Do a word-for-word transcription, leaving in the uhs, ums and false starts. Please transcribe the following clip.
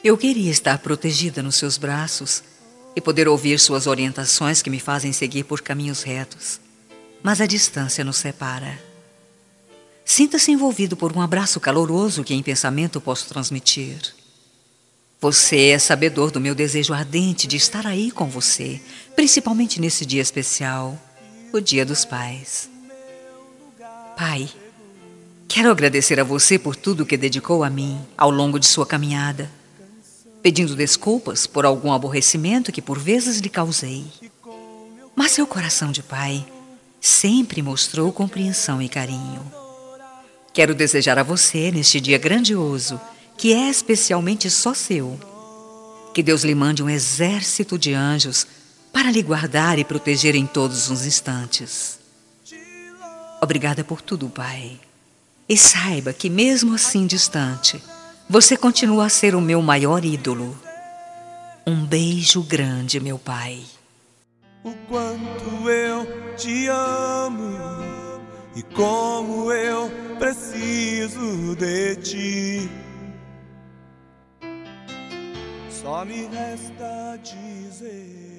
Eu queria estar protegida nos seus braços e poder ouvir suas orientações que me fazem seguir por caminhos retos. Mas a distância nos separa. Sinta-se envolvido por um abraço caloroso que em pensamento posso transmitir. Você é sabedor do meu desejo ardente de estar aí com você, principalmente nesse dia especial, o Dia dos Pais. Pai, quero agradecer a você por tudo que dedicou a mim ao longo de sua caminhada, pedindo desculpas por algum aborrecimento que por vezes lhe causei. Mas seu coração de pai sempre mostrou compreensão e carinho. Quero desejar a você, neste dia grandioso, que é especialmente só seu, que Deus lhe mande um exército de anjos para lhe guardar e proteger em todos os instantes. Obrigada por tudo, Pai. E saiba que mesmo assim distante, você continua a ser o meu maior ídolo. Um beijo grande, meu Pai. O quanto eu te amo e como eu preciso de ti. Só me resta dizer